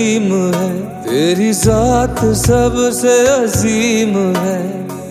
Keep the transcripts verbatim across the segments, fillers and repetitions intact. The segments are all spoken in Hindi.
करीम है, तेरी जात सबसे अजीम है।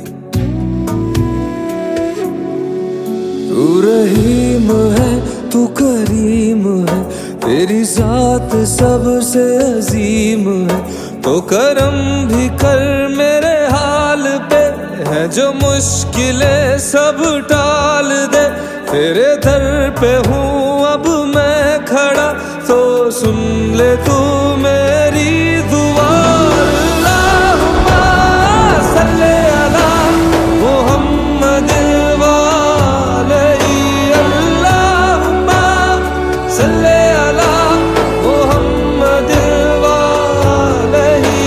तू रहीम है, तू करीम है, तेरी जात सबसे अजीम है। तो करम भी कर मेरे हाल पे, है जो मुश्किलें सब टाल दे। तेरे दर पे हूँ अब मैं खड़ा, तो सुन ले तू मेरी दुआ। अल्लाहुम्मा सल्ले अला मुहम्मदिन व अलैहि, अल्लाहुम्मा सल्ले अला मुहम्मदिन व अलैहि।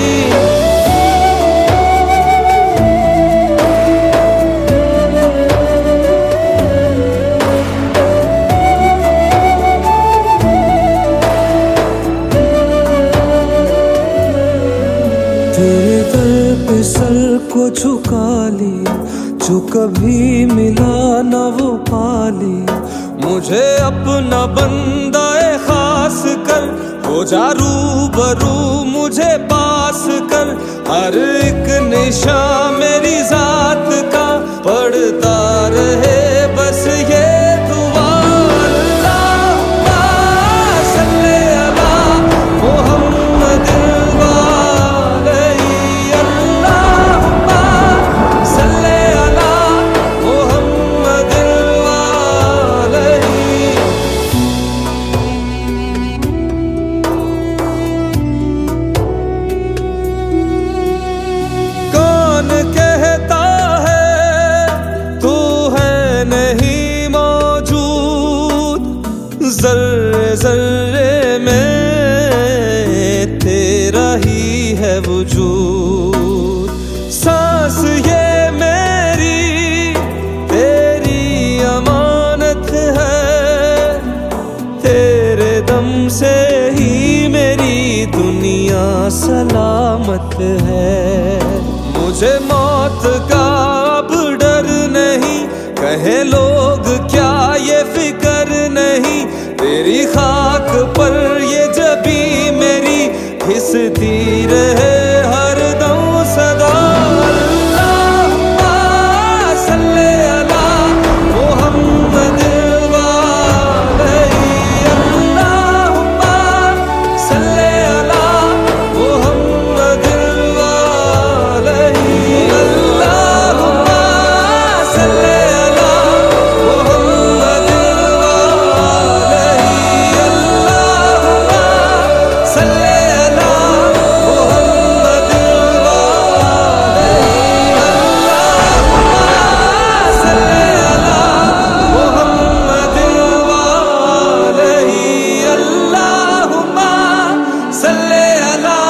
तेरे दर पे सर को झुका लिया, जो कभी मिला न वो पा लिया। मुझे अपना बंदा ए खास कर, हो जा रूबरू मुझे पास कर। हर एक निशान मेरी जात का पढ़ता रहे बस ये दुआ। अल्लाहुम्मा सल्ले अला मुहम्मदिन व अलैहि, अल्लाहुम्मा सल्ले अला मुहम्मदिन व अलैहि। कौन कहता है तू है नहीं मौजूद, जर्रे जर्रे में तेरा ही है वजूद। सांस ये मेरी तेरी अमानत है, तेरे दम से ही मेरी दुनिया सलामत है। मुझे मौत का अब डर नहीं, कहे लोग क्या ये फिक्र नहीं। तेरी खाक पर ये जबी मेरी घिसती रहे हर दम सदा। अल्लाहुम्मा सल्ले अला मुहम्मदिन व अलैहि, अल्लाहुम्मा सल्ले अला मुहम्मदिन व अलैहि, अल्लाहुम्मा सल्ले अला मुहम्मदिन व अलैहि, अल्लाहुम्मा सल्ले अला मुहम्मदिन व अलैहि, अल्लाहुम्मा सल्ले अला मुहम्मदिन व अलैहि, अल्लाहुम्मा सल्ले अला